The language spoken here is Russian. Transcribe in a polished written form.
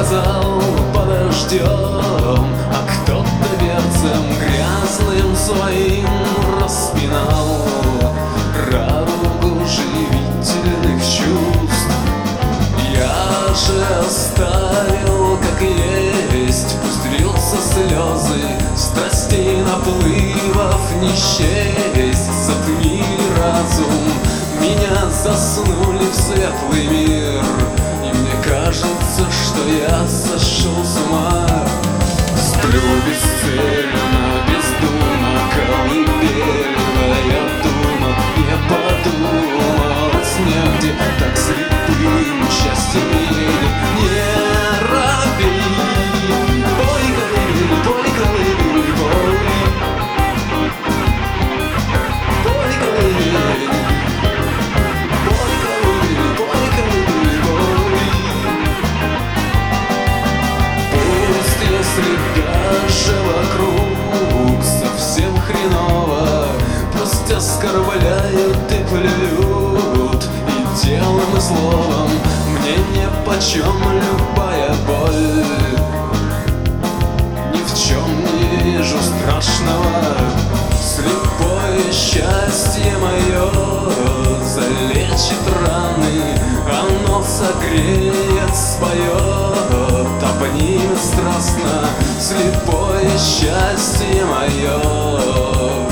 сказал подождем, а кто-то берцем грязным своим распинал радугу живительных чувств. Я же оставил как есть, пусть льются слезы страстей наплывов не счесть. Затмили разум, меня засунули в светлый мир, и мне кажется, что я сошел с ума. Сплю бесцельно, бездумно, колыбельная дума. Не подумал во сне, где так слепым счастье едет. Не робей, пой колыбель, пой колыбель, пой. Пой колыбель, пой колыбель, пой колыбель, пой. Пусть, если даже вокруг совсем хреново, пусть оскорбляют и плюют, и делом, и словом мне нипочем любая боль. Ни в чем не вижу страшного, слепое счастье мое залечит раны, оно согреет, споет, обнимет страстно. Слепое счастье мое